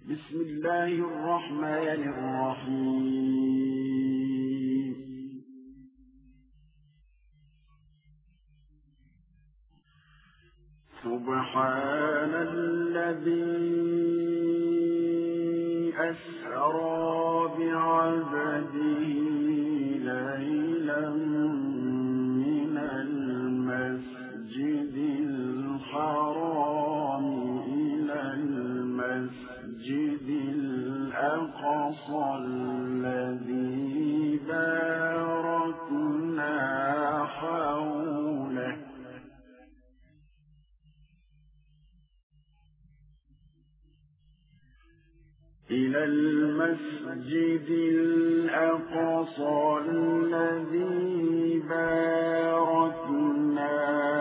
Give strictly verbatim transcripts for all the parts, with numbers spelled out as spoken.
بسم الله الرحمن الرحيم. سبحان الذي أسرى بعبده ليلا من المسجد الحرام إلى المسجد الأقصى الذي باركنا حوله إلى المسجد الأقصى الذي باركنا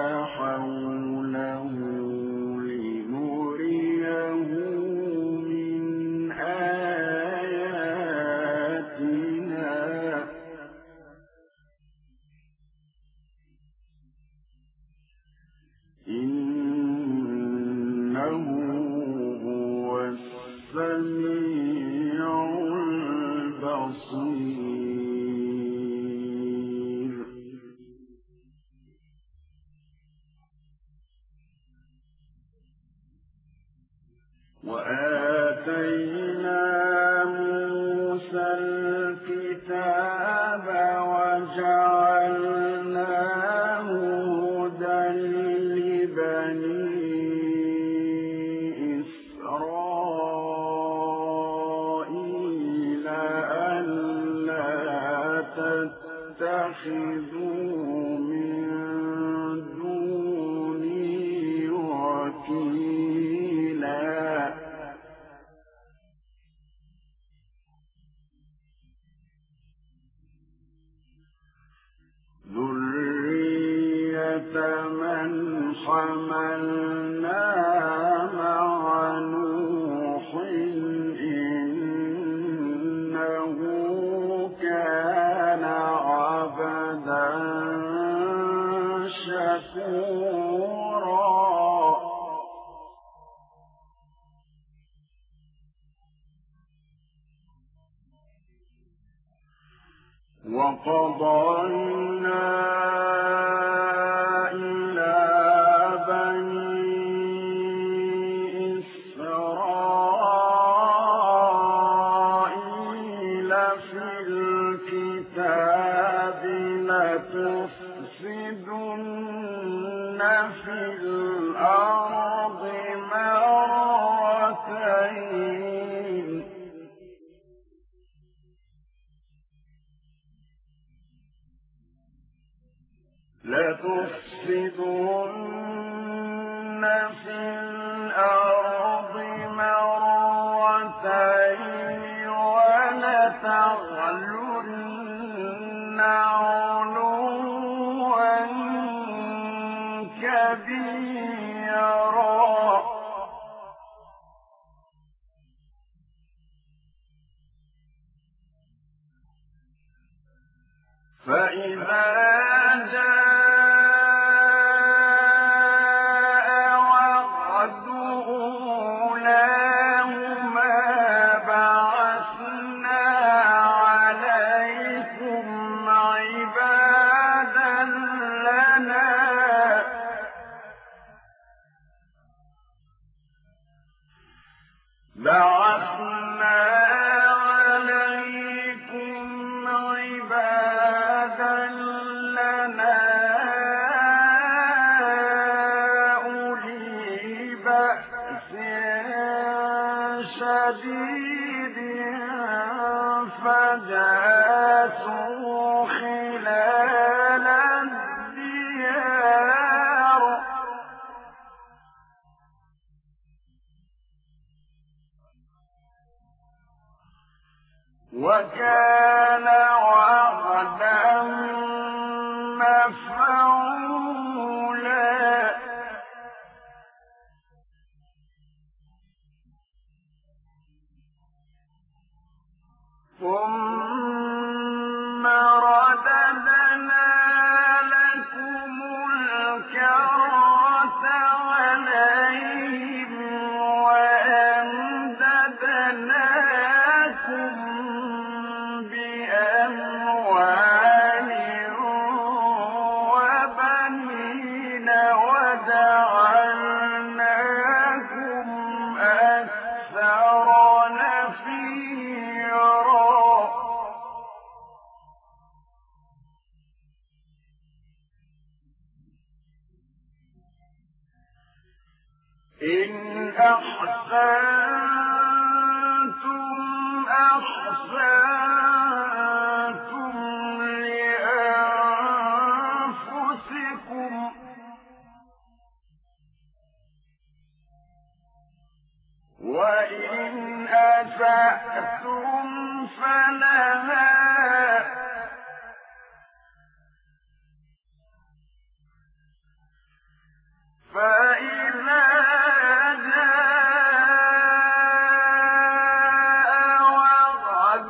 حوله لنريه من آياتنا إنه هو السميع البصير. وآتينا موسى الكتاب وجعلناه هدى لبني إسرائيل ألا تتخذوا من دوني وكيلا. ذرية من حملنا مع نوح إنه كان عبدا شكورا. وقضينا إلى بني إسرائيل في الكتاب لتفسدن في الأرض مرتين لتفسدن في الأرض مرتين ولتعلن علوا كبيرا. فإذا جاء وعد أولاهما بعثنا عليكم عبادا لنا بعثنا عليكم عبادا لنا أولي بأس شديد فجاسوا خلال الديار وكان وعدا مفعولا. ثم رددنا لكم الكرة عليهم وأمددناكم أنتم أحسنتم لأنفسكم وإن أسأتم فلها فإذا جاء وعد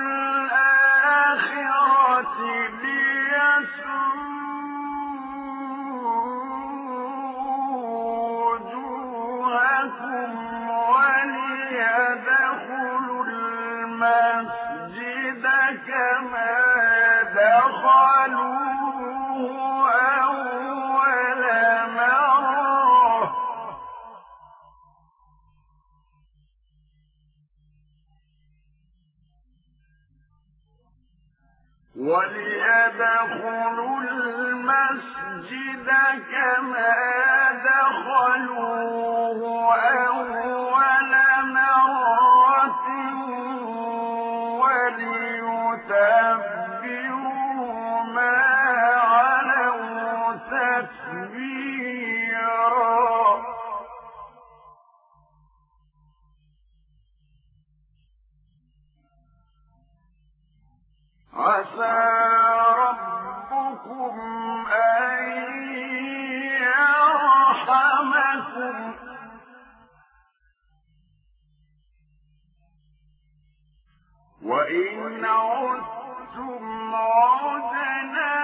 الآخرة ليسوءوا وجوهكم وليدخلوا المسجد كما دخلوه أول مرة وليدخلوا المسجد كما دخلوه أول مرة وليتبروا ما علوا تتبيرا عسى ربكم أن يرحمكم وإن عدتم عدنا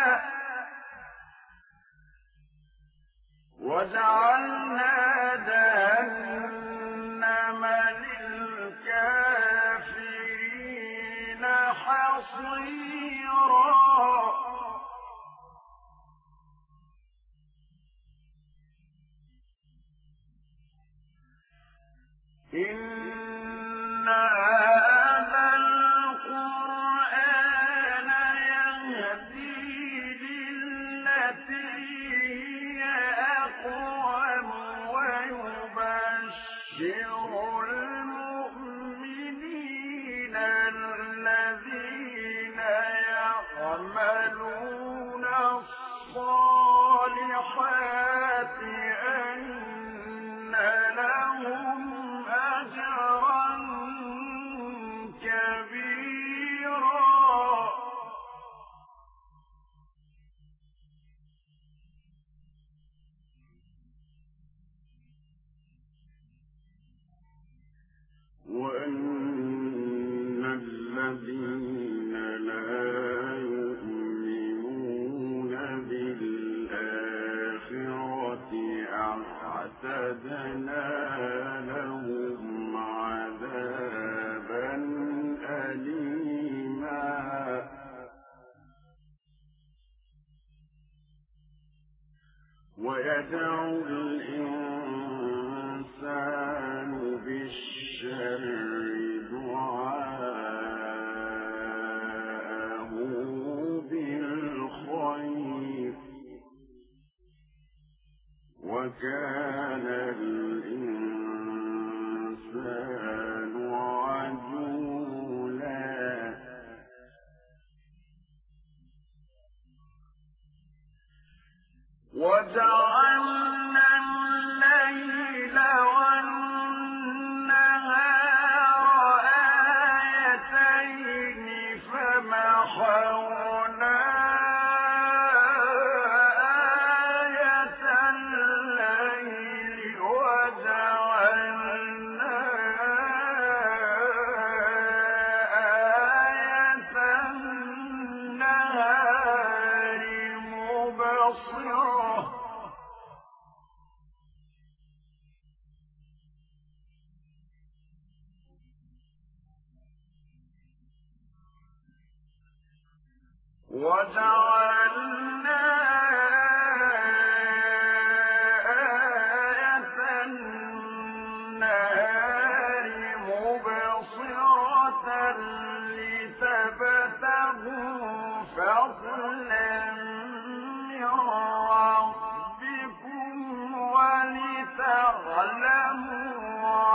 وجعلنا جهنم للكافرين حصيرا إن هذا القرآن يهدي للتي هي أقوم ويبشر المؤمنين الذين يعملون الصالحات أن لهم أجرا كبيرا وأن الذين لا يؤمنون بالآخرة أعتدنا لهم عذابا أليما ويدعو الإنسان بالشر دعاءه بالخير وكان الإنسان عجولا وجعلنا الليل والنهار آيتين فمحونا آية الليل وجعلنا آية النهار مبصرة وجعلنا آية النهار مبصرة لتبتغوا فضلا من ربكم ولتعلموا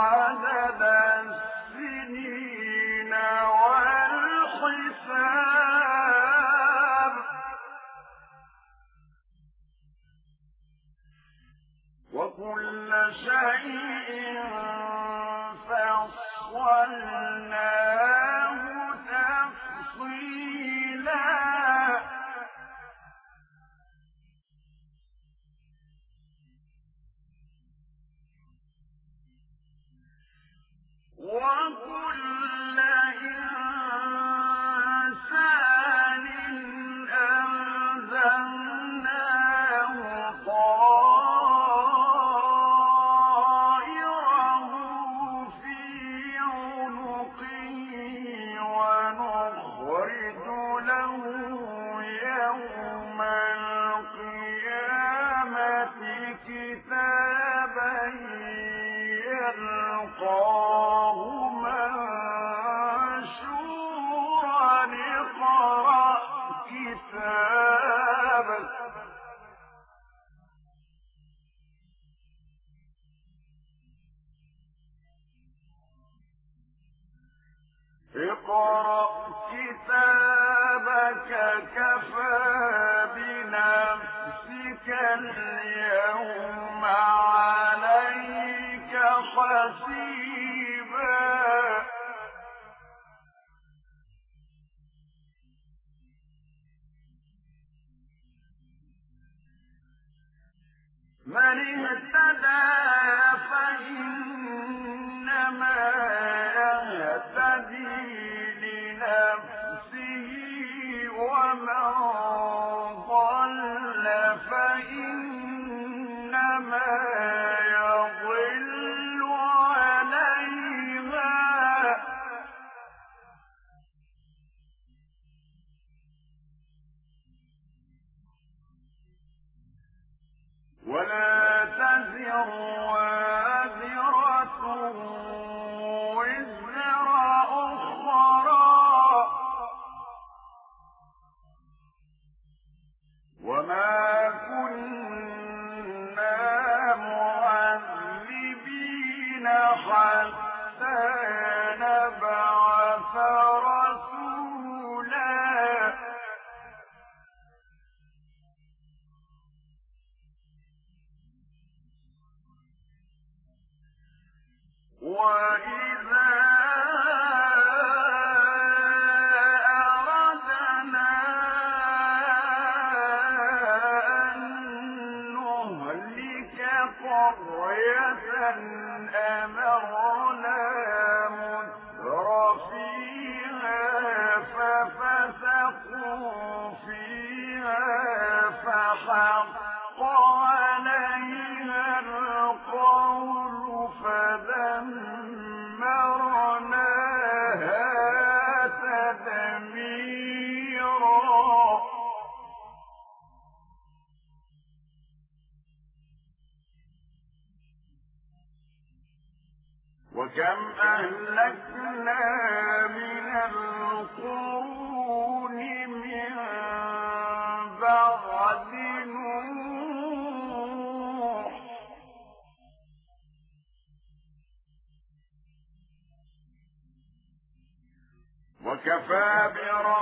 وكفى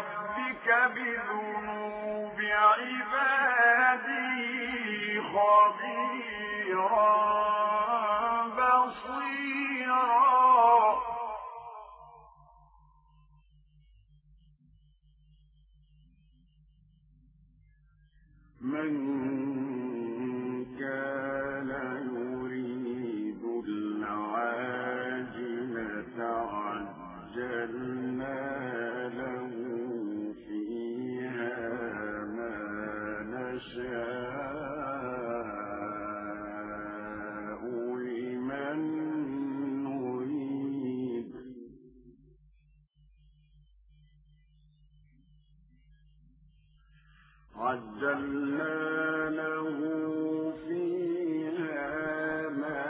بربك بذنوب عباده خبيرا بصيرا. من كان يريد العاجلة عجلنا له فيها ما نشاء لمن نريد. عجلنا له فيها ما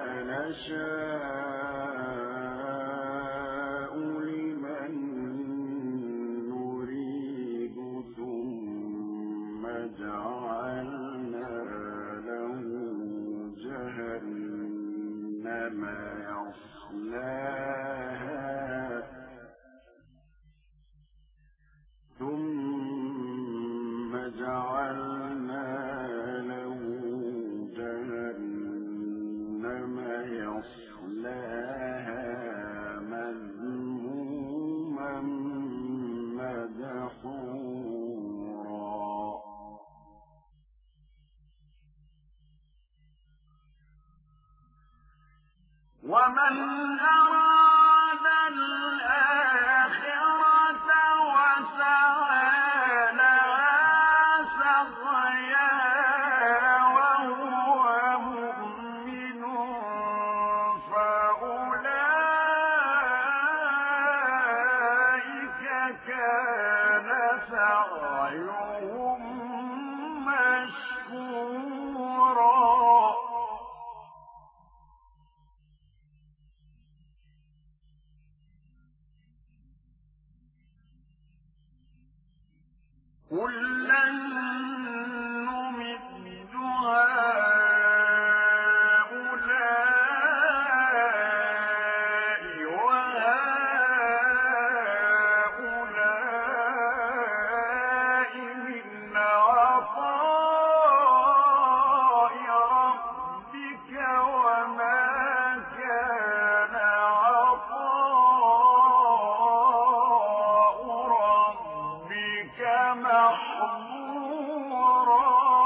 نشاء لمن نريد ثم جعلنا له جهنم يصلاها ثم جعلنا له جهنم يصلاها كُلًّا نُّمِدُّ هَٰؤُلَاءِ وَهَٰؤُلَاءِ مِنْ عَطَاءِ رَبِّكَ وَمَا كَانَ عَطَاءُ رَبِّكَ مَحْظُورًا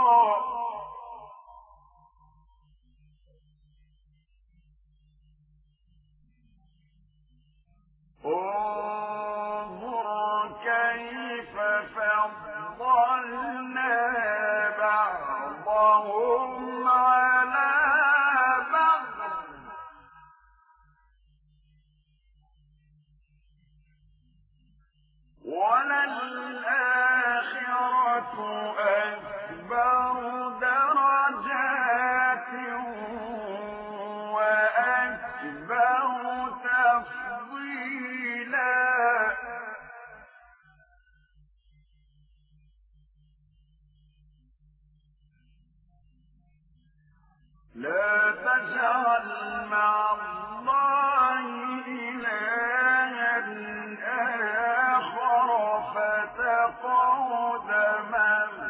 انظُرْ كَيْفَ فَضَّلْنَا بَعْضَهُمْ عَلَىٰ بَعْضٍ ۚ وَلَلْآخِرَةُ أَكْبَرُ دَرَجَاتٍ وَأَكْبَرُ تَفْضِيلًا لَا تَجْعَلْ مَعَ اللَّهِ إِلَٰهًا آخَرَ فَتَقْعُدَ مَذْمُومًا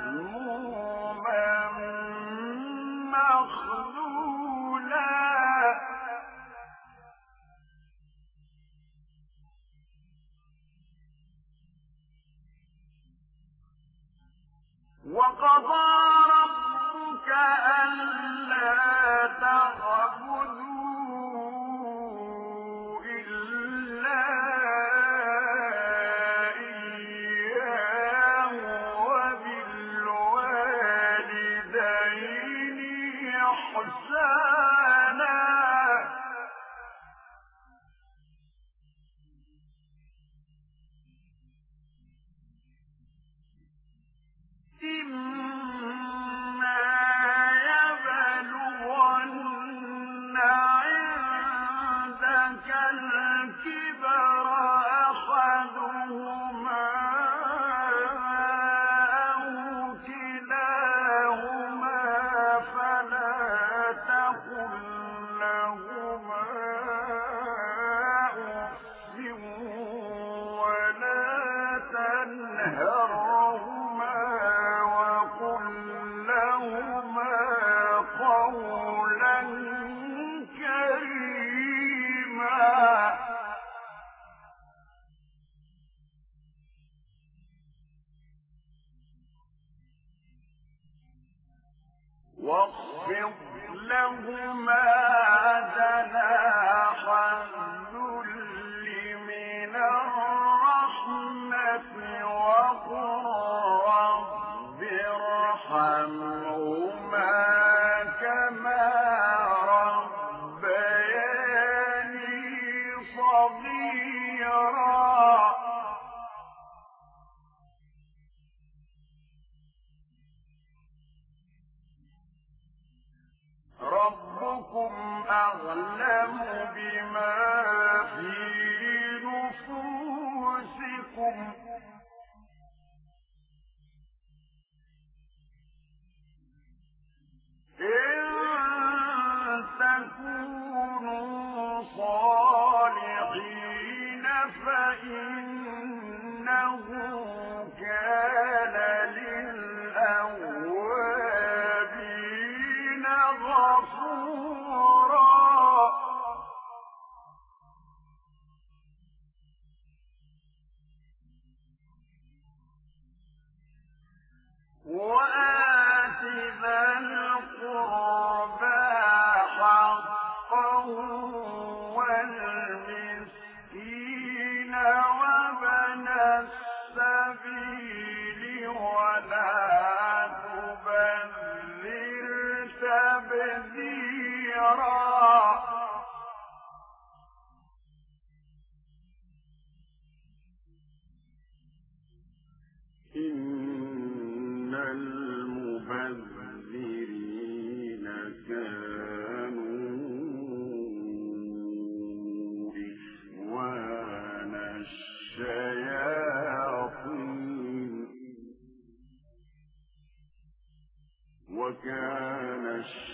وكان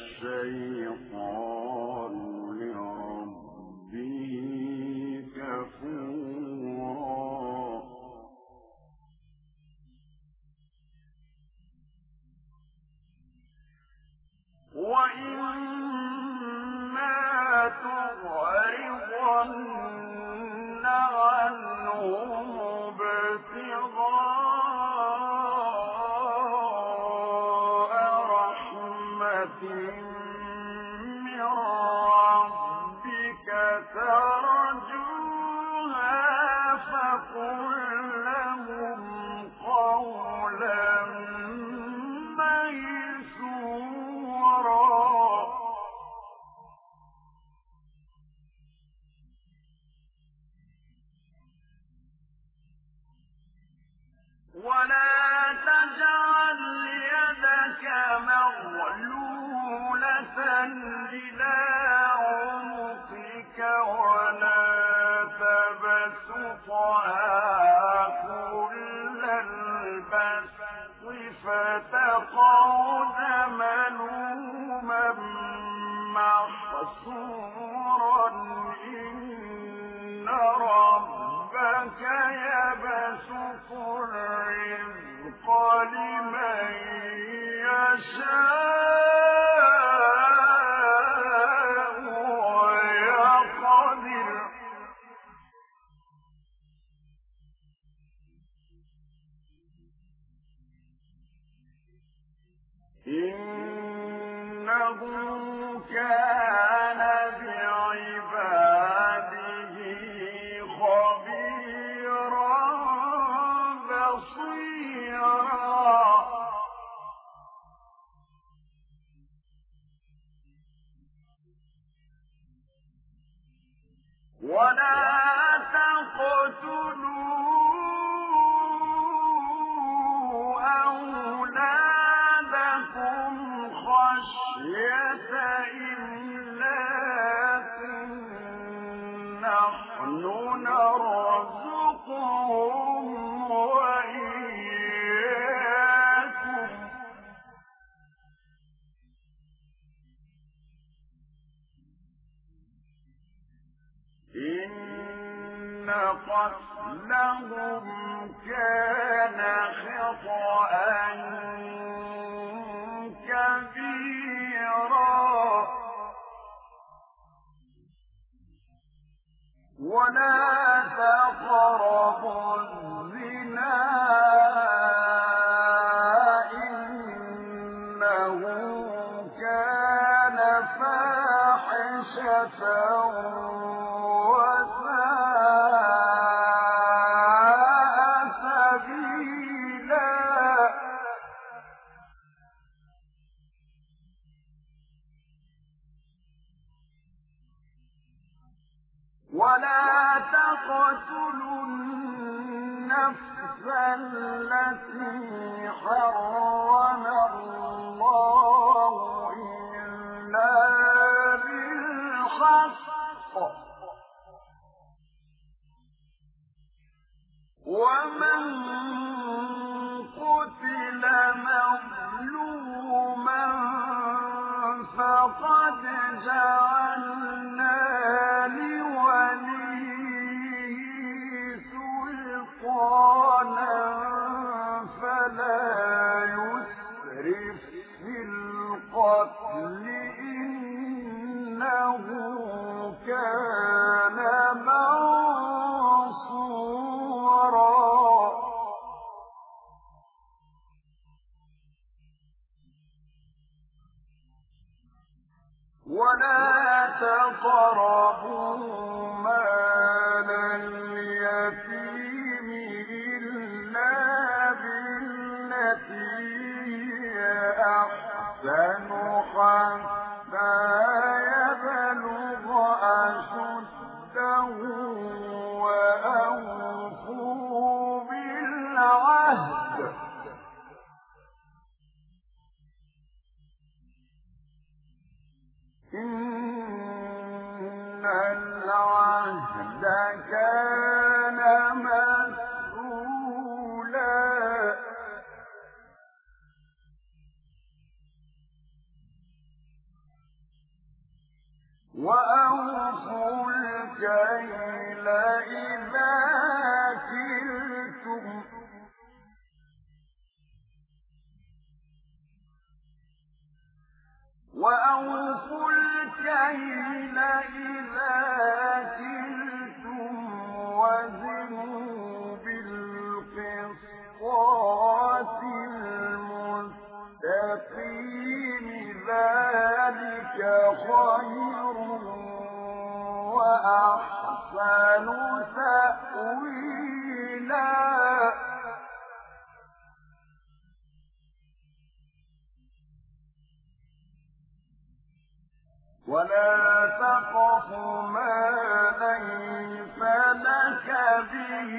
الشيطان لربه كفورا وإما تعرضن عنهم ابتغاء رحمة من ربك ترجوها فقل لهم قولا ميسورا ولا تجعل يدك مغلولة إلى عنقك ولا تبسطها كل البسط فتقعد ملوما محسورا إن ربك يبسط الرزق لمن يشاء ويقدر إنه كان بعباده خبيرا بصيرا ولا تقتلوا أولادكم خشية إملاق نحن نرزقهم وإياكم إن قتلهم كان خطأ كبيرا ولا تقربوا الزنا إنه كان فاحشة ولا تقتلوا النفس التي حرم الله إلا بالحق ومن قتل مظلوما فقد جعلنا لوليه سلطانا فلا يسرف في القتل إنه كان منصورا ولا تقربوا مال اليتيم إلا بالتي هي أحسن حتى يبلغ أشده وأوفوا بالعهد إن العهد كان مسؤولا الكيل إذا كلتم وأوفوا الكيل إذا كلتم وزنوا بالقسطاس المستقيم ذلك خير وأحسن تأويلا ولا تقف ما ليس لك به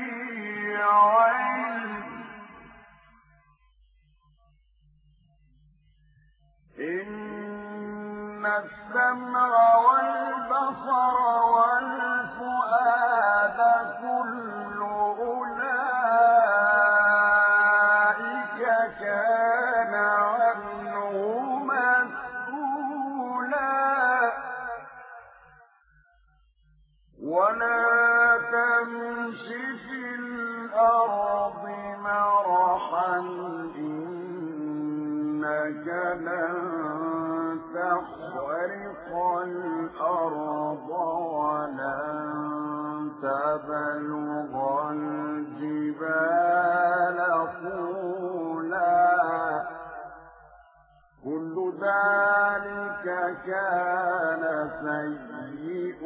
علم إن السمع والبصر والفؤاد كل أولئك كان عنه مسؤولا ولا تمش في الأرض مرحا إنك لن تخرق الأرض ولن تبلغ الجبال طولا كل ذلك كان سيئه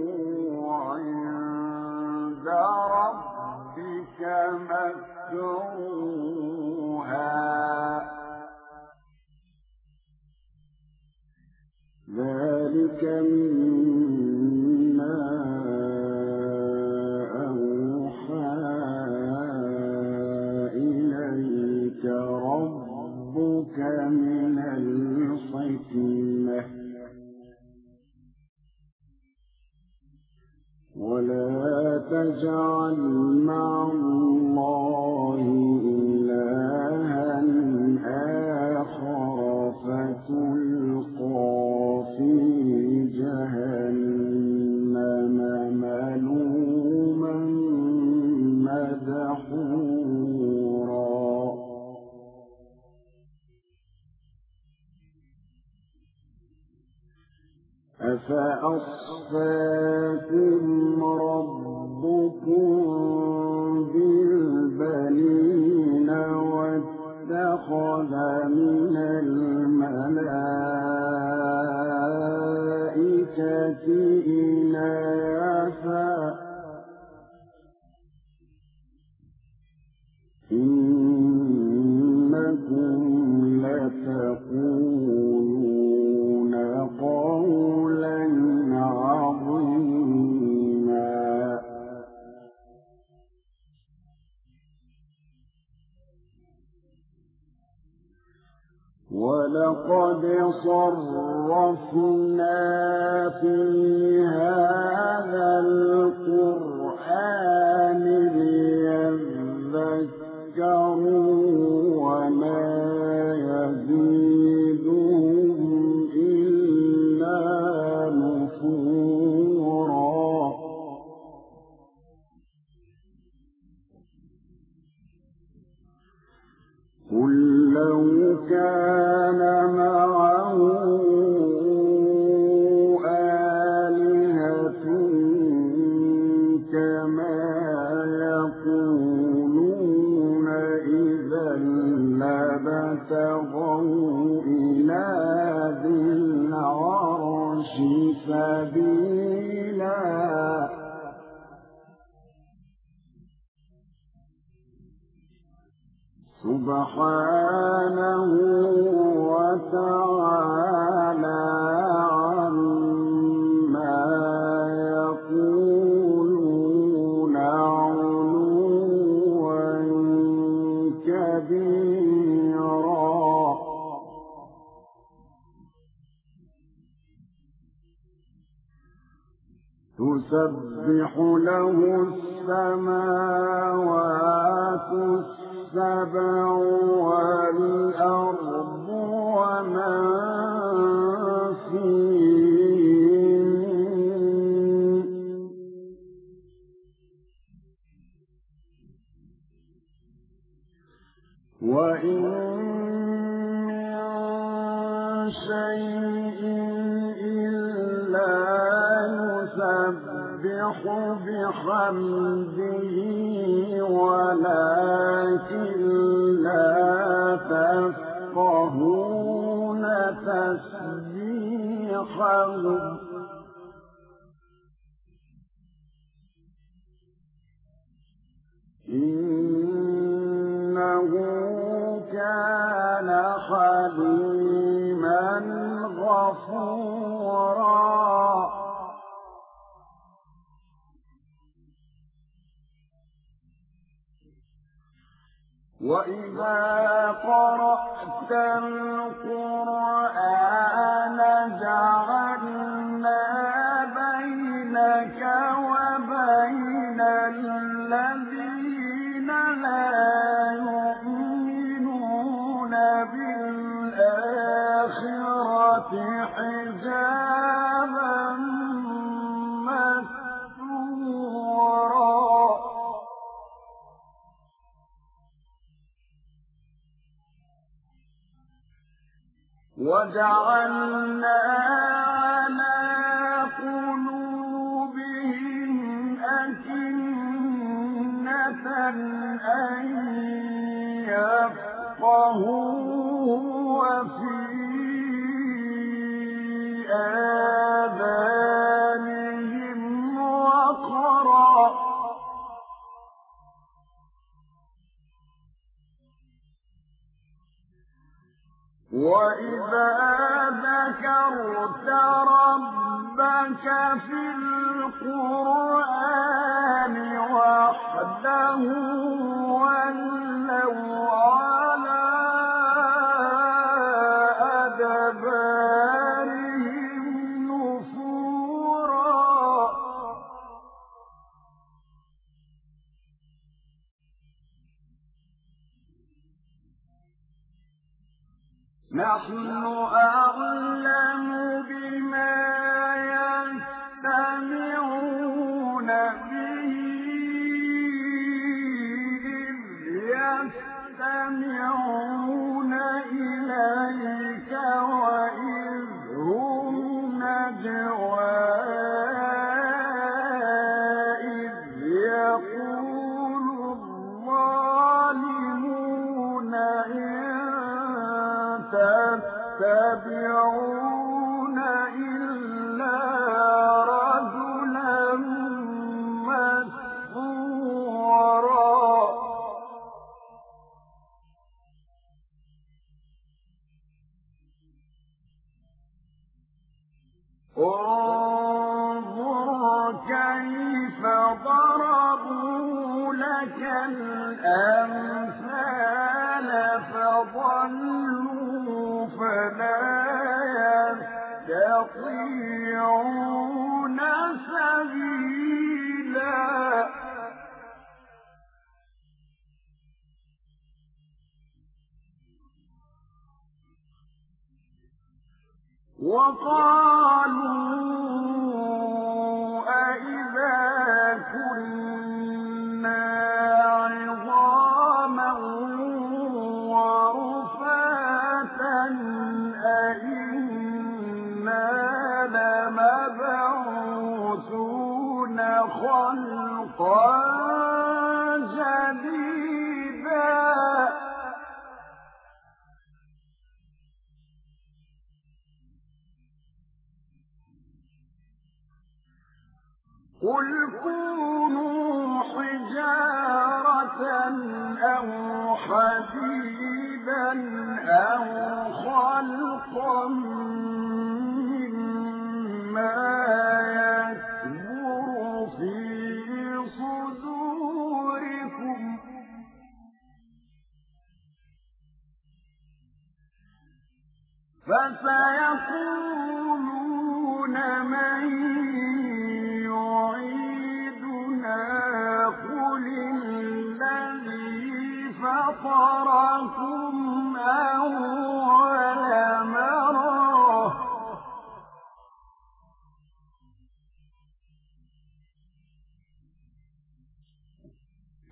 عند ربك مكروها ذلك مما أوحى إليك ربك من الحكمة ولا تجعل مع الله إلها آخر فتلقى في جهنم ملوما مدحورا أفأصفاكم ربكم بالبنين واتخذ من الملائكة إناثا إنكم لتقولون قولا عظيما ولقد صرفنا في هذا القرآن ليذكروا وما يزيدهم إلا نفورا قل لو كان معه آلهة كما يقولون إذا لابتغوا إلى ذي العرش سبيلا سبحانه وتعالى عما يقولون علوا كبيرا تسبح له السماوات السبع والأرض ومن فيهن وإن من شيء إلا يسبح بحمده ولكن لا تفقهون تسبيحهم إنه كان حليما غفورا وإذا قرأت القرآن جعلنا بينك وبين الذين لا يؤمنون بالآخرة حجابا مستورا وجعلنا على قلوبهم أكنة أن يفقهوه وفي آذانهم وقرا وإذا ذكرت ربك في القرآن وحده ولوا على أدبارهم نفورا نحن أعلم بما يستمعون به إذ يستمعون إليك وإذ هم نجوى إذ يقول الظالمون تتبعون إلا رجلا مسحورا انظر كيف ضربوا لك الأمثال فضلوا فلا يستطيعون سبيلا وقالوا أإذا كنا عظاما ورفاتا أإنا لمبعوثون خلقا جديدا قل كونوا حجارة أو حديدا أو خلقا مما يكبر في صدوركم فسيقولون من يعيدنا قل الذي فطركم أول مرة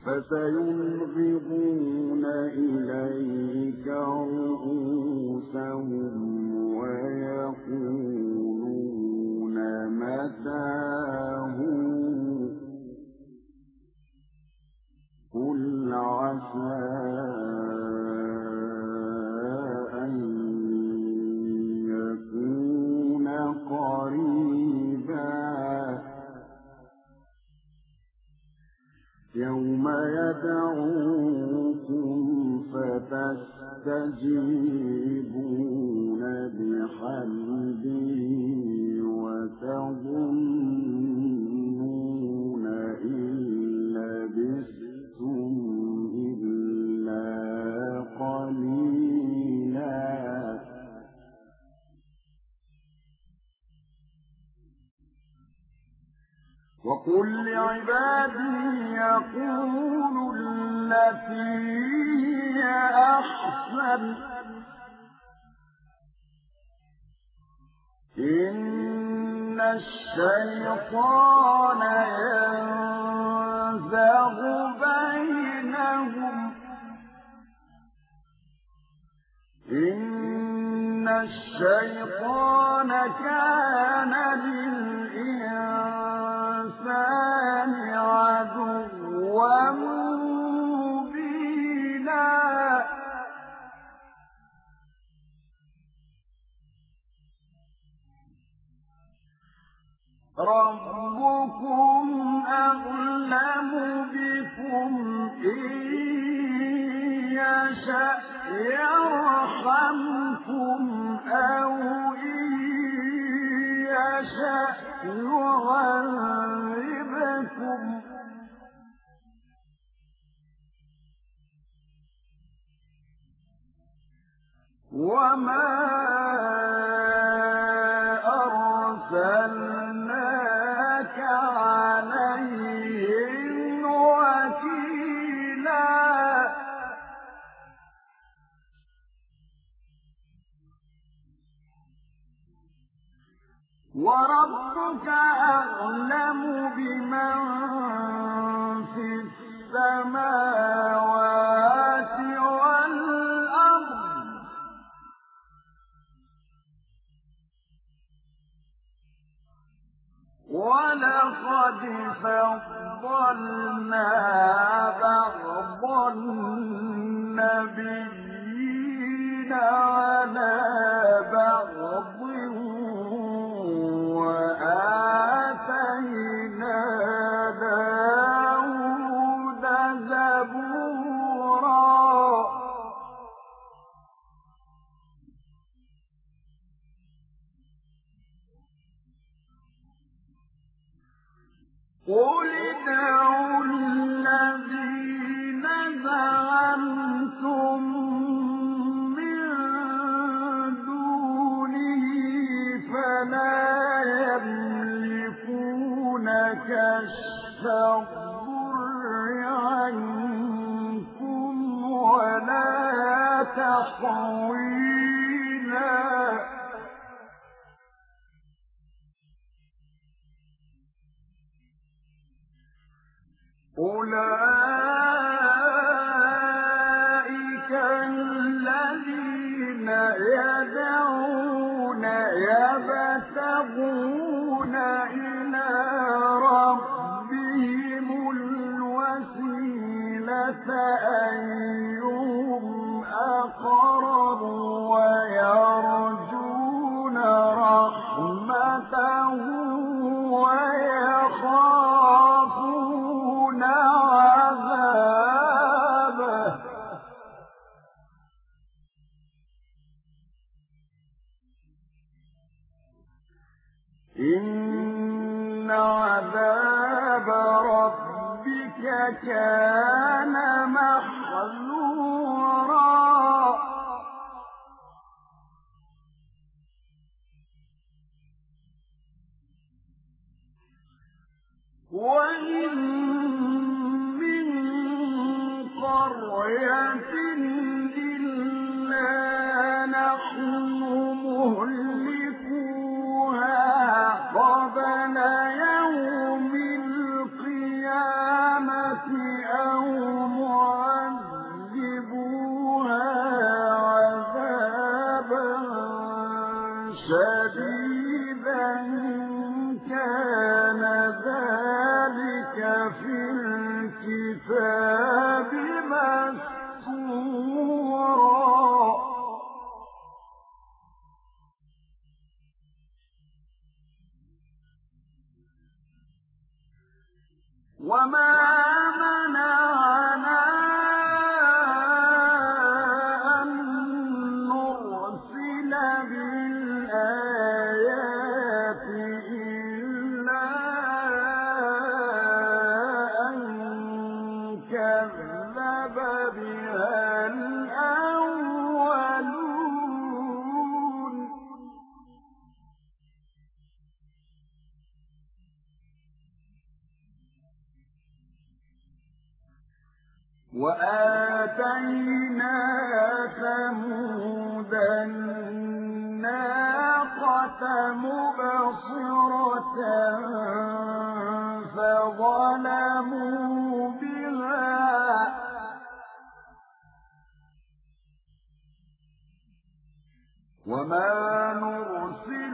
فسينغضون إليك رؤوسهم ويقولون متى هو قل عسى أن يكون قريبا يوم يدعوكم فتستجيبون بحمده وتظنون إن لبثتم إلا قليلا وقل لعبادي يقولوا التي هي أحسن إن الشيطان ينزغ بينهم إن الشيطان كان للإنسان عدوا مبينا ربكم أعلم بكم إن يشأ يرحمكم أو إن يشأ يعذبكم وما أرسلناك عليهم وكيلا وربك أعلم بمن في السماوات والأرض ولقد فضلنا بعض النبيين على بعض وآتينا داود زبورا قل ادعوا الذين زعمتم من دونه فلا يملكون كشف الضر عنكم ولا تحويلا أولئك الذين يدعون يبتغون إلى ربهم الوسيلة أيهم أقرب ويرجون رحمته ويخافون عذابه إن عذاب ربك كان محذورا وإن من قرية إلا نحن مهلكوها قبل يوم القيامة أو في الكتاب مسطورا وما منعنا أن نرسل بالآيات إلا أن كذب بها الأولون وآتينا ثمود الناقة مبصرة فظلموا بها وما نرسل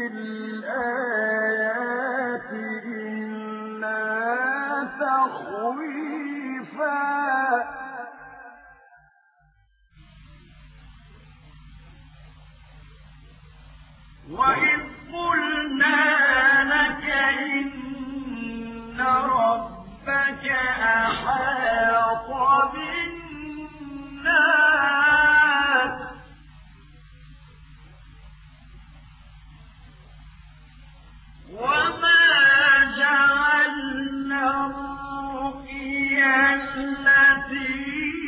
بالآيات إلا تخويفا وإذ قلنا لك إن ربك أحاط بالناس وما جعلنا الرؤيا التي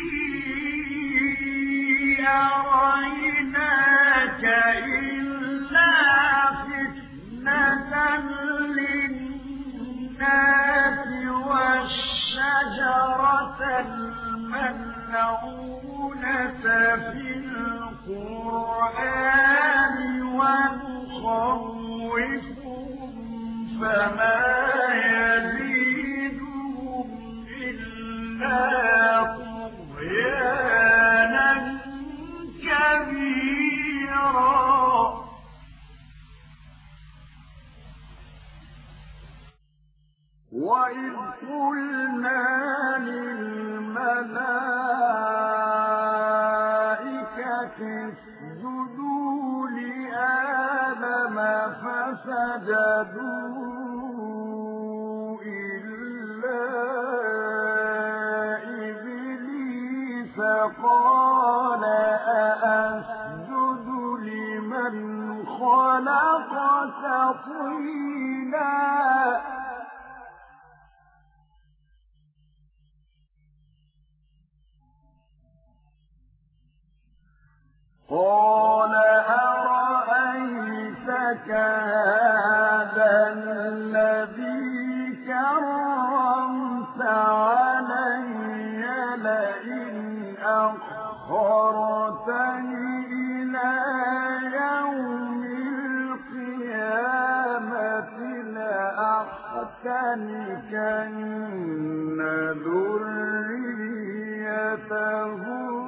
أريناك إلا فتنة للناس والشجرة الملعونة في القرآن ونخوفهم فما يزيدهم إلا طغيانا كبيرا وإذ قلنا للملائكة اسجدوا لآدم فسجدوا إلا إبليس قال أأسجد لمن خلقت طينا قال أرأيتك هذا الذي كرمت علي لئن أخرتني إلى يوم القيامة لأحتنكن ذريته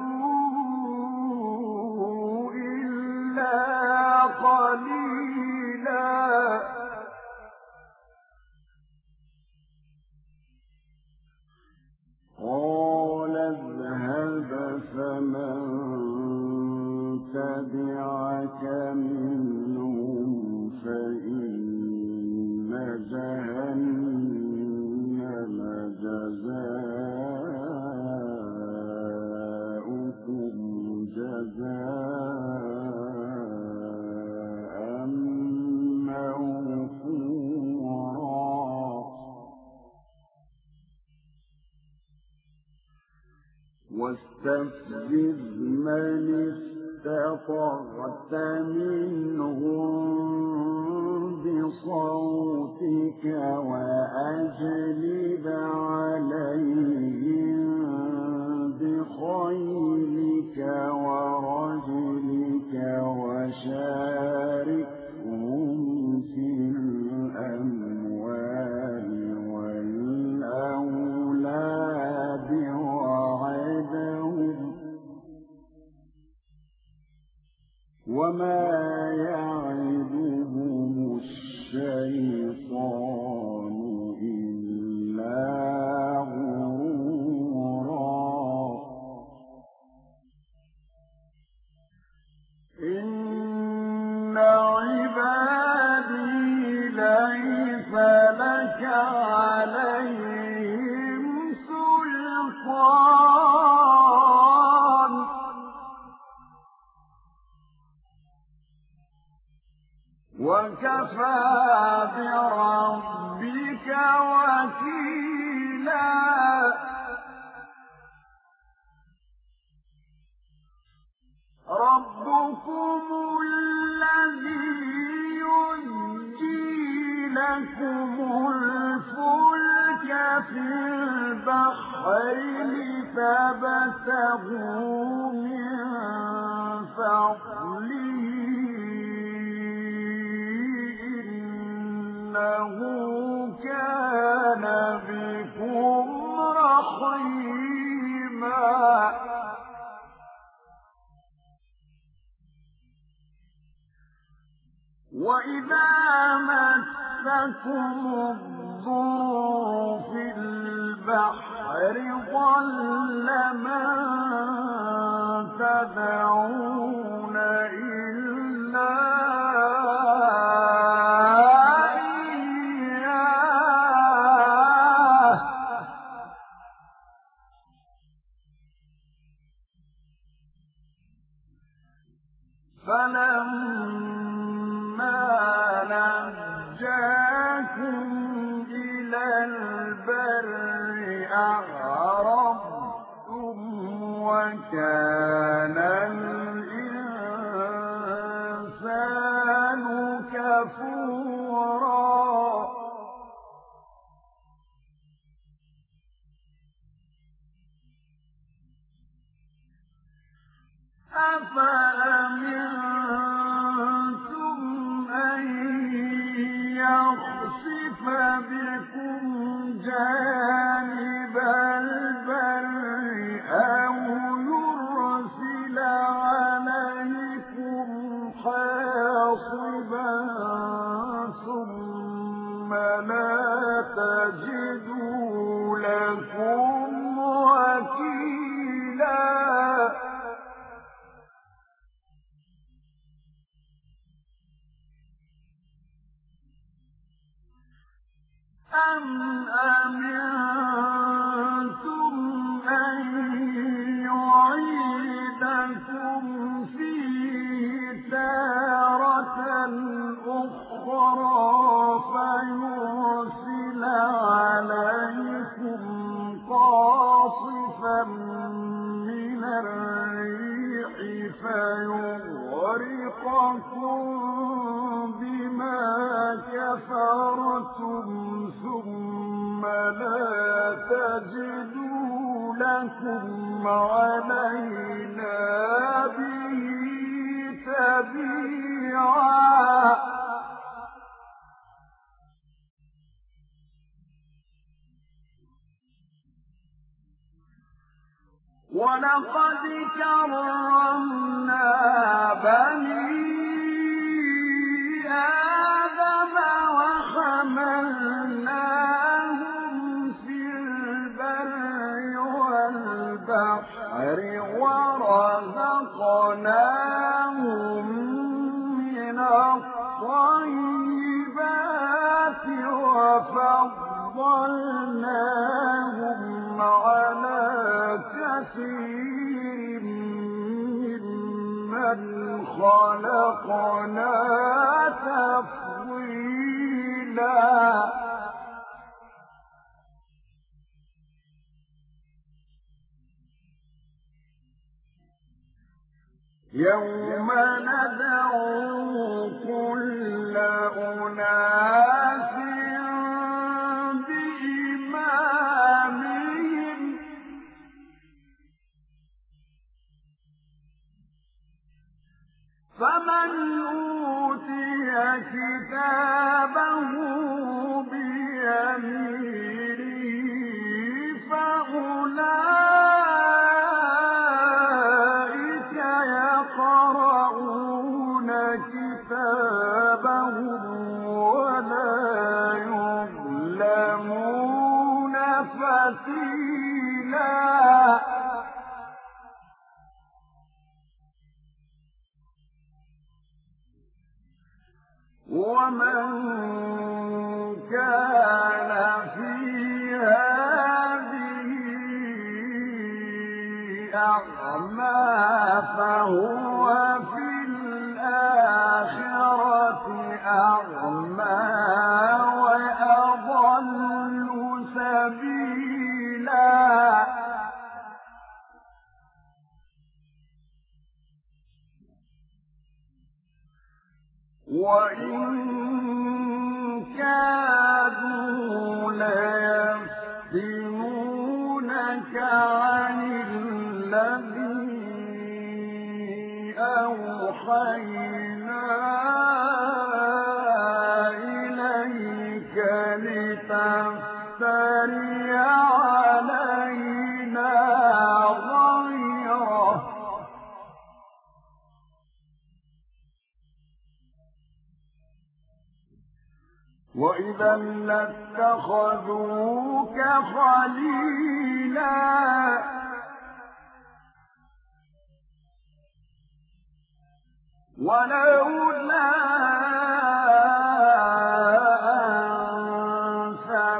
قليلا قال اذهب فمن تبعك منهم فإن جهنم جزاؤكم جزاء موفورا واستفزز من استطعت منهم بصوتك وأجلب عليهم بخيلك ورجلك وشاركهم في الأموال والأولاد وعدهم وما يعدهم الشيطان إلا وكفى بربك وكيلا ربكم الذي ينجي لكم الفلك في البحر لتبتغوا من فضله إنه كان بكم رحيما وإذا مسكم الضر في البحر ضل من تدعون إلا إياه فلما نجاكم إلى البر أعرضتم وكان الإنسان كفورا أفأمنتم أن يخسف بكم جانب البر أو يرسل عليكم حاصبا ثم لا تجدوا لكم وكيلا أم أمنتم أن يعيدكم فيه تارة أخرى فيرسل عليكم قاصفا من الريح فيغرقكم بما كفرتم ثم لا تجدوا لكم علينا به تبيعا ولقد كرمنا بني آدم وحملناهم في البر والبحر ورزقناهم من الطيبات وفضلناهم على كثير ممن خلقنا تفضيلا يوم ندعو كل أناس بإمامهم فمن أوتي كتابه بيمينه فأولئك يقرؤون كتابهم ولا يظلمون فتيلا ومن كان في هذه أعمى فهو في الآخرة أعمى قليلا وإن كادوا ليفتنونك عن الذي أوحينا إليك لتفتري علينا غيره وإذا لاتخذوك خليلا ولولا أن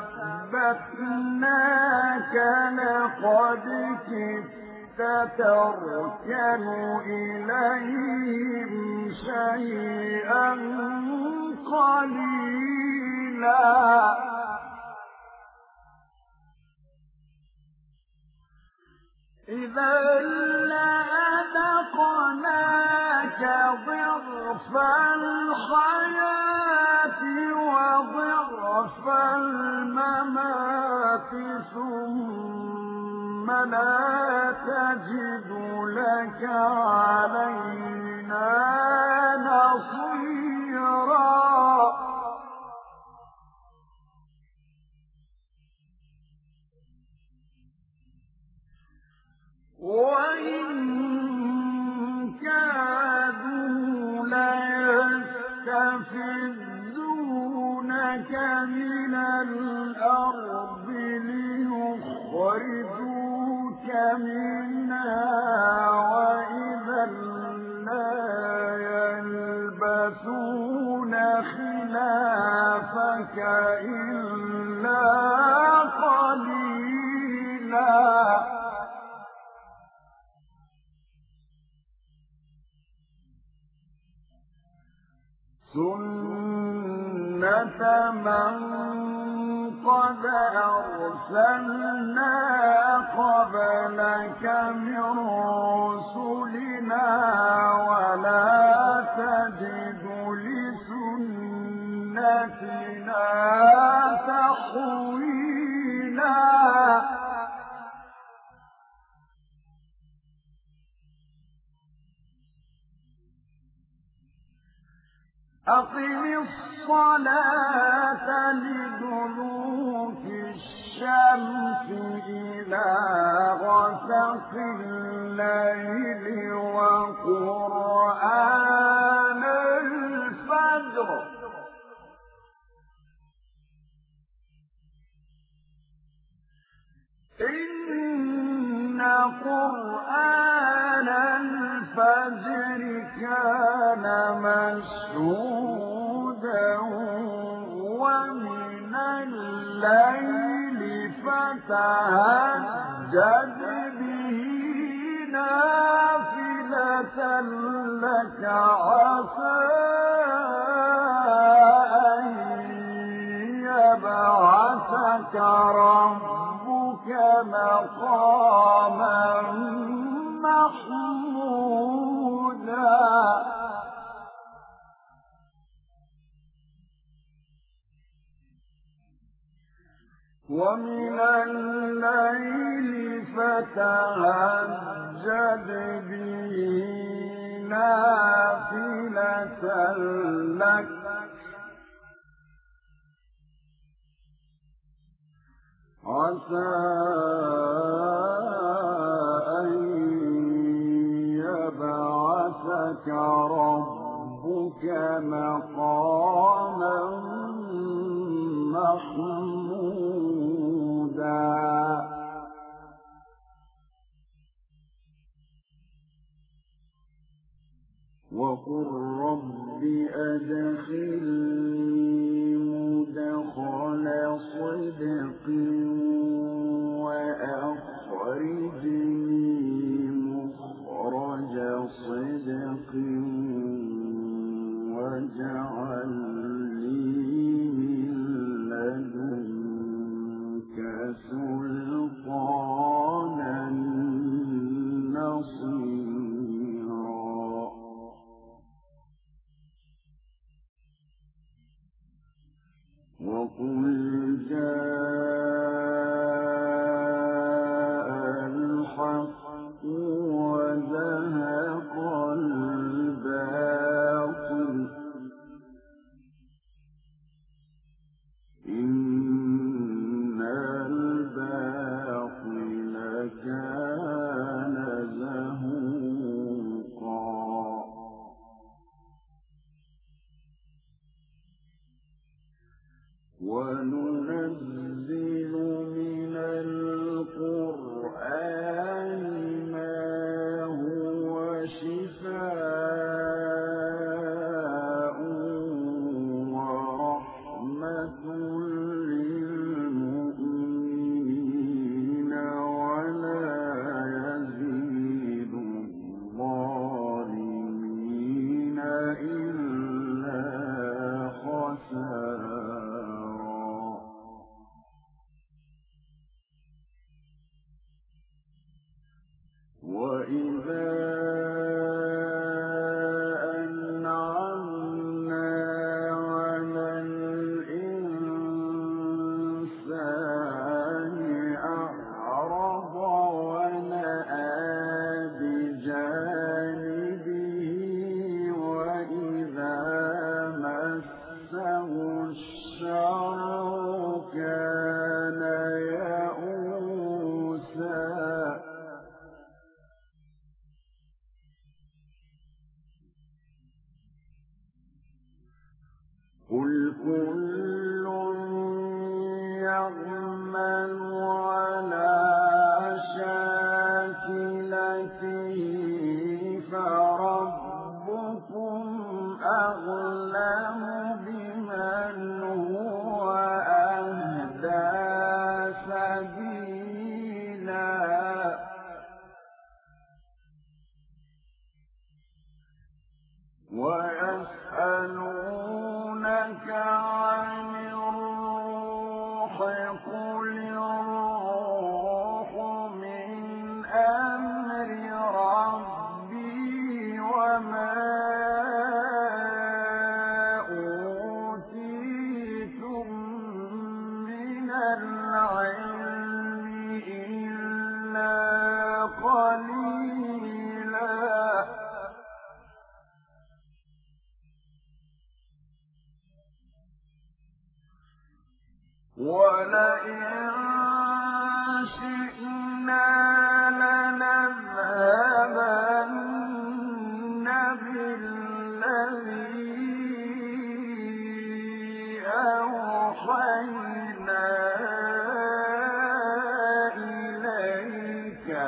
ثبتناك لقد كدت تركن إليهم شيئا قليلا إذا لأذقناك ضعف الحياة وضعف الممات ثم لا تجد لك علينا نصيرا وإن كادوا ليستفزونك من الأرض ليخرجوك منها وإذا لا يلبثون خلافك إلا قليلا سنة من قد أرسلنا قبلك من رسلنا ولا تجد لسنتنا تحويلا أقم الصلاة لدلوك الشمس إلى غسق الليل وقرآن الفجر إن قرآن الفجر كان مشهودا ومن الليل فتهجد به نافلة لك عسى أن يبعثك ربك مقاما محمودا ومن الليل فتهجد به نافلة لك عسى أن يبعثك ربك مقاما محمودا وقل رب أدخلني مدخل صدق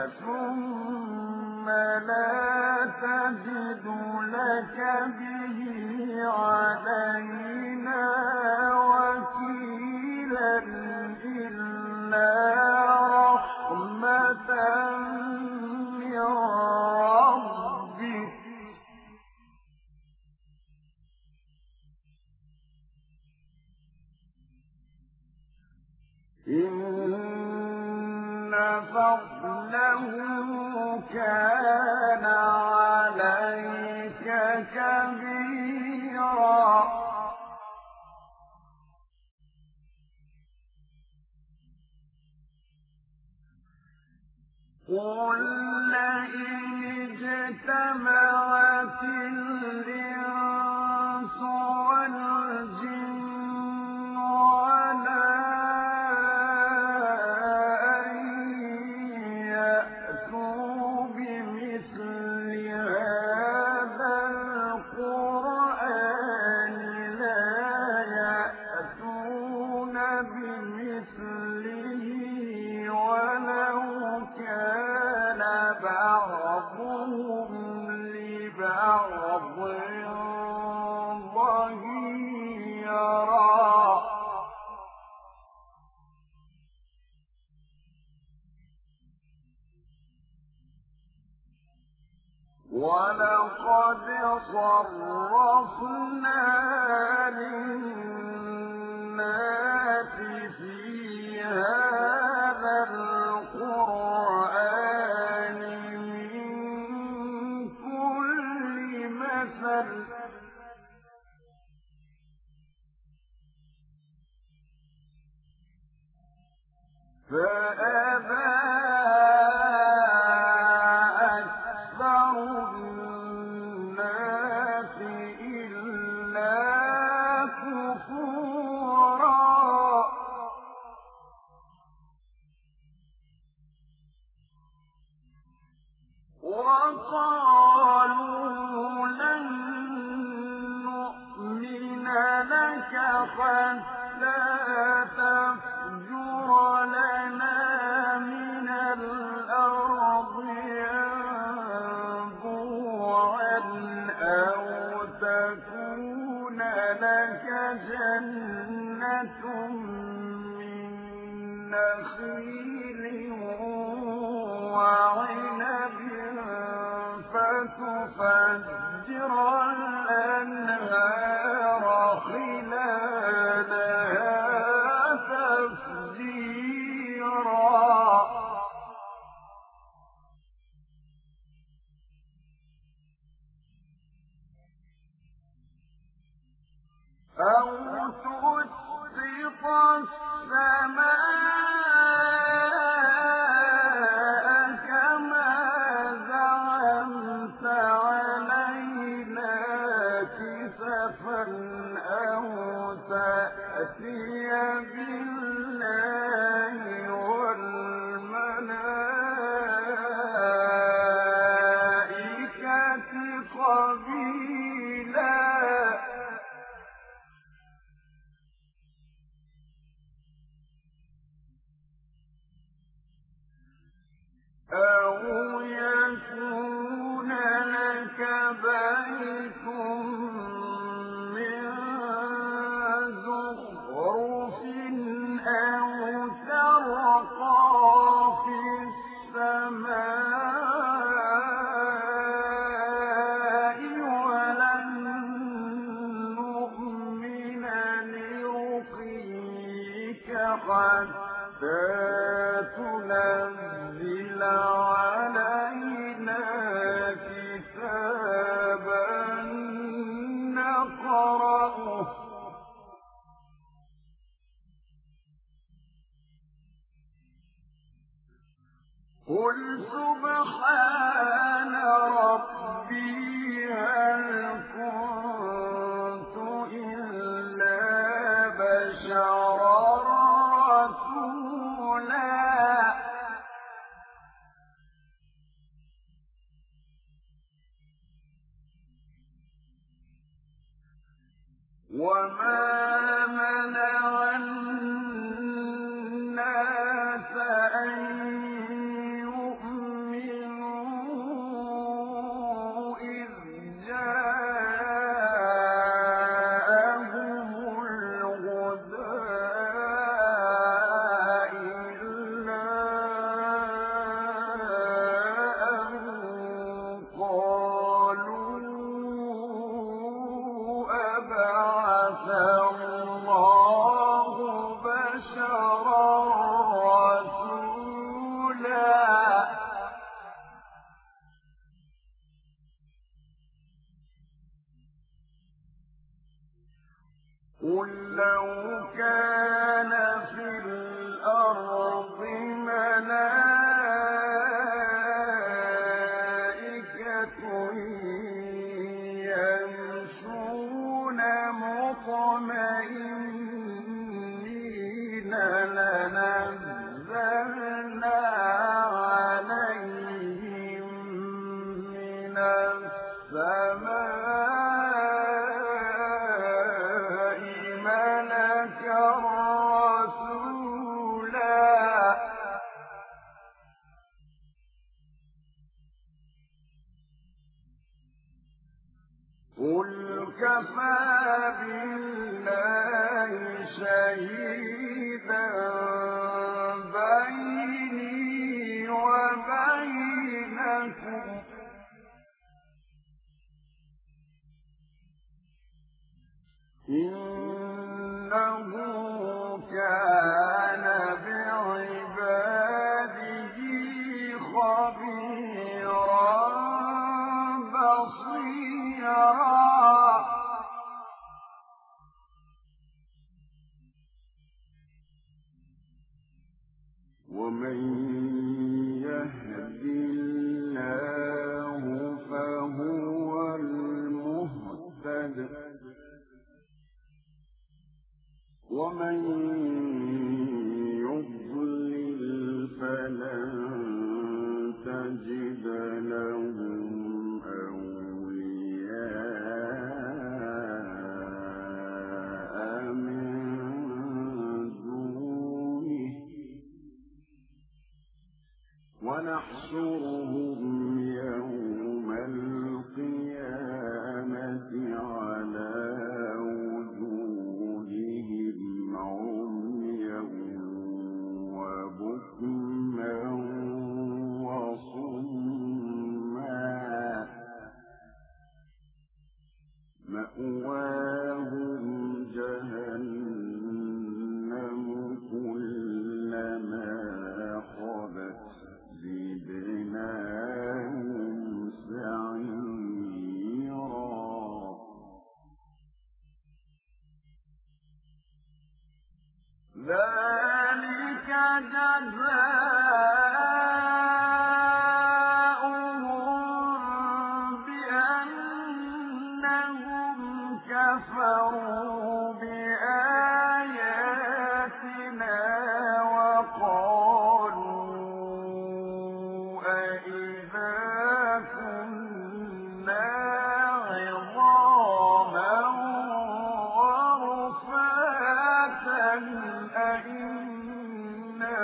ثم لا تجد لك به علينا وكيلا إلا رحمة من ربك إن فضله كان عليك كبيرا قل لئن اجتمعت الإنس والجن على أن يأتوا بمثل هذا القرآن لا يأتون بمثله ولو كان بعضهم لبعض ظهيرا ولقد صرفنا للناس في هذا القرآن من كل مثل فأبى أكثر الناس إلا كفورا وقالوا لن نؤمن لك حتى تفجر لنا من الأرض ينبوعا أو تكون لك جنة من نخيل وعنب فتفجر الأنهار خلالها تفجيرا أو تسقط السماء كما زعمت علينا كسفا أو تأتي بالله والملائكة قبيلا أو يكون لك بيت من زخرف أو ترقى في السماء ولن نؤمن لرقيك حتى تنزل علينا كتابا نقرأه قل سبحان ربي هل كنت إلا بشرا رسولا وما منع الناس أن يؤمنوا قل كفى بالله شهيدا بيني وبينكم إنه كان بعباده خبيرا بصيرا ومن يهد الله فهو المهتد ومن يضلل فلن تجد لهم أولياء من دونه ونحشرهم يوم القيامة على وبكما وصما مأواهم جهنم كلما خبت زدناهم سعيرا ذلك جزاؤهم بأنهم كفروا بآياتنا وقالوا أإذا كنا عظاما ورفاتا أإنا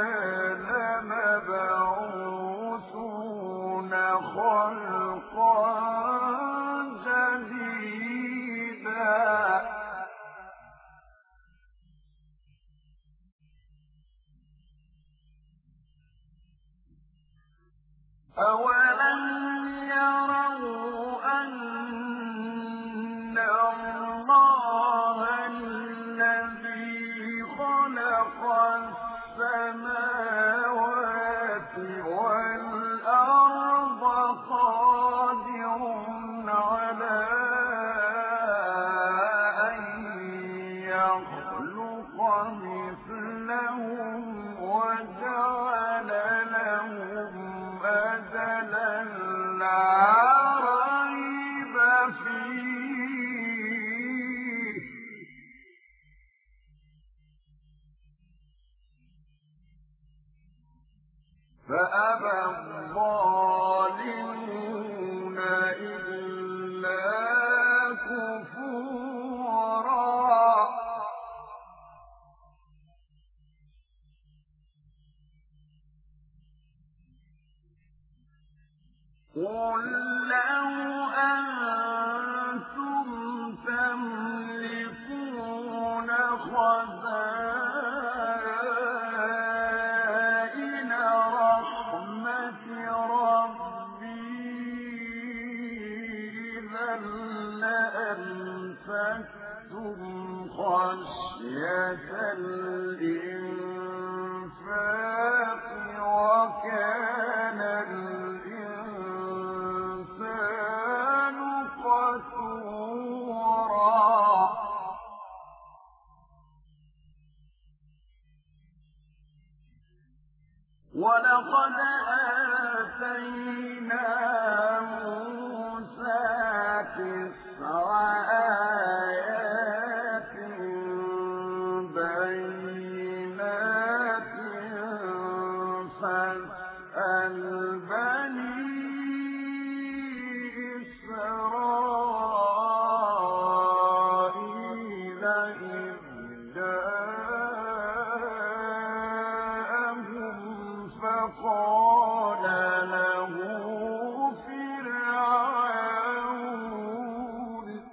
لمبعوثون خلقا جديدا أولم يروا أن الله الذي خلق السماوات والأرض قادر على أن يخلق مثلهم وجعل لهم أجلا لا ريب فيه فأبى الظالمون إلا كفورا قل لو أنتم تملكون خزائن رحمة ربي إذا لأمسكتم خشية الإنفاق وكان الإنسان قتورا ولقد آتينا موسى تسع آيات بينات فاسأل بني إسرائيل إذ جاءهم فقال له فرعون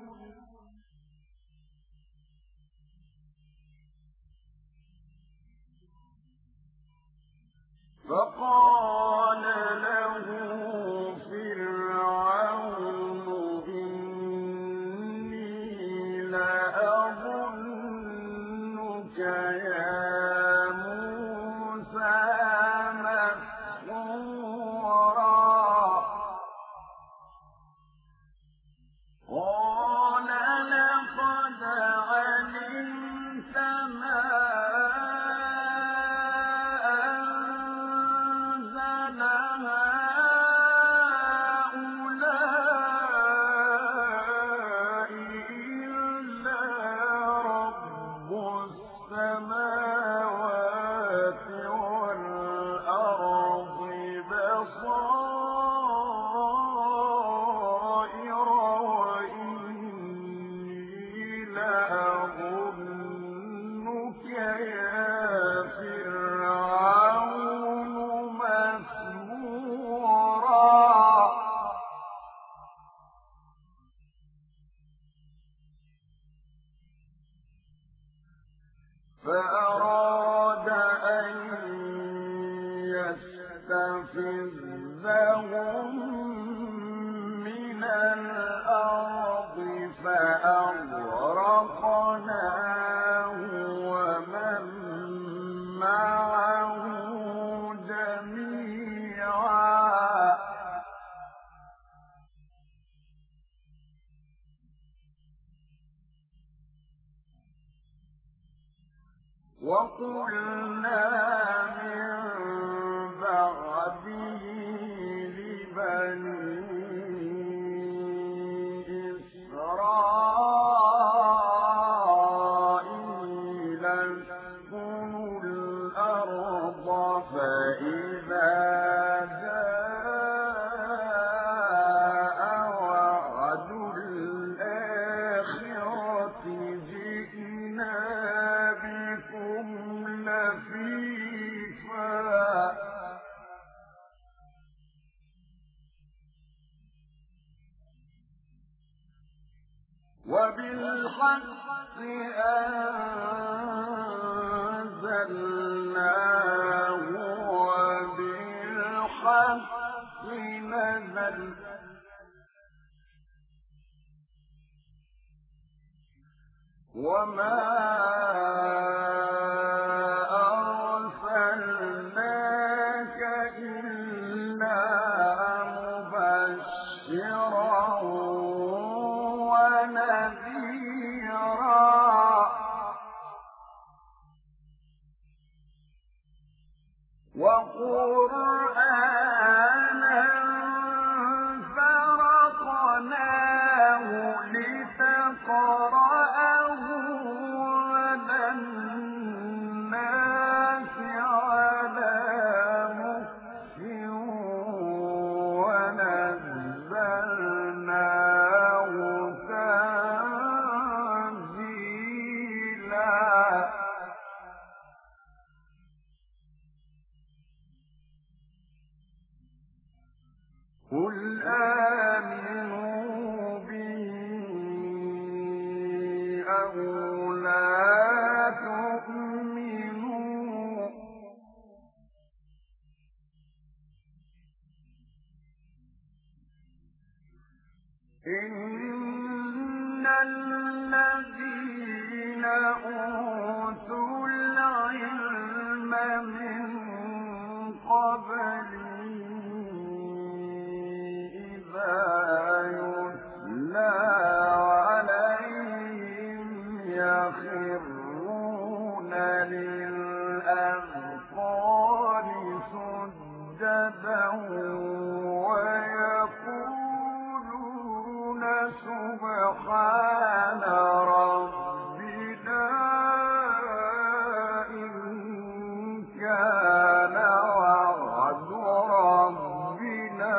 ليستفزهم من الأرض فأغرقناه ومن معه جميعا وقلنا من بعده لبني إسرائيل اسكنوا الأرض فإذا جاء وعد الآخرة جئنا بكم لفيفا وبالحق أنزلناه وبالحق نزل وما أرسلناك إلا مبشرا ونذيرا وقرآنا فرقناه لتقرأه على الناس على مكث ونزلناه تنزيلا قل آمنوا به أو لا تؤمنوا إن الذين أوتوا العلم من قبله يتلى عليهم يخرون للأذقان سجدا ويقولون سبحان ربنا إن كان وعد ربنا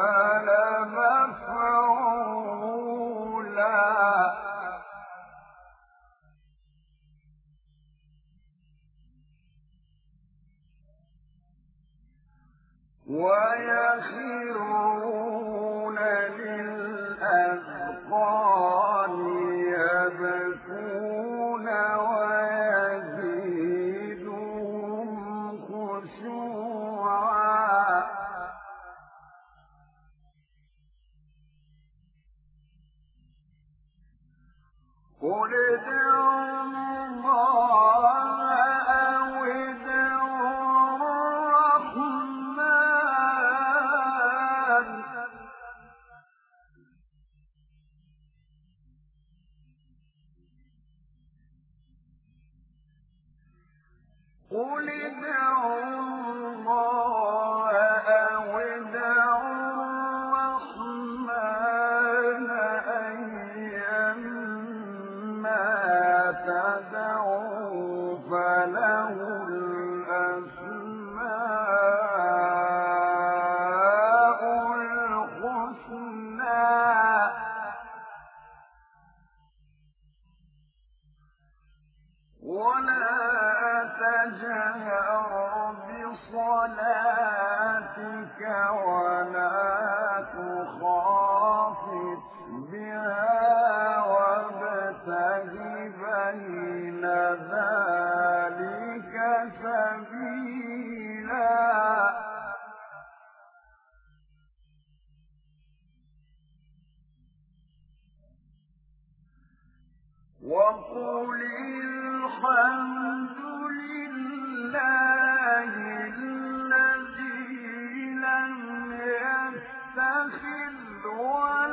ويخرون للأذقان يبكون ويزيدهم خشوعا قل ادعوا الله أو ادعوا الرحمن يتخذ ولدا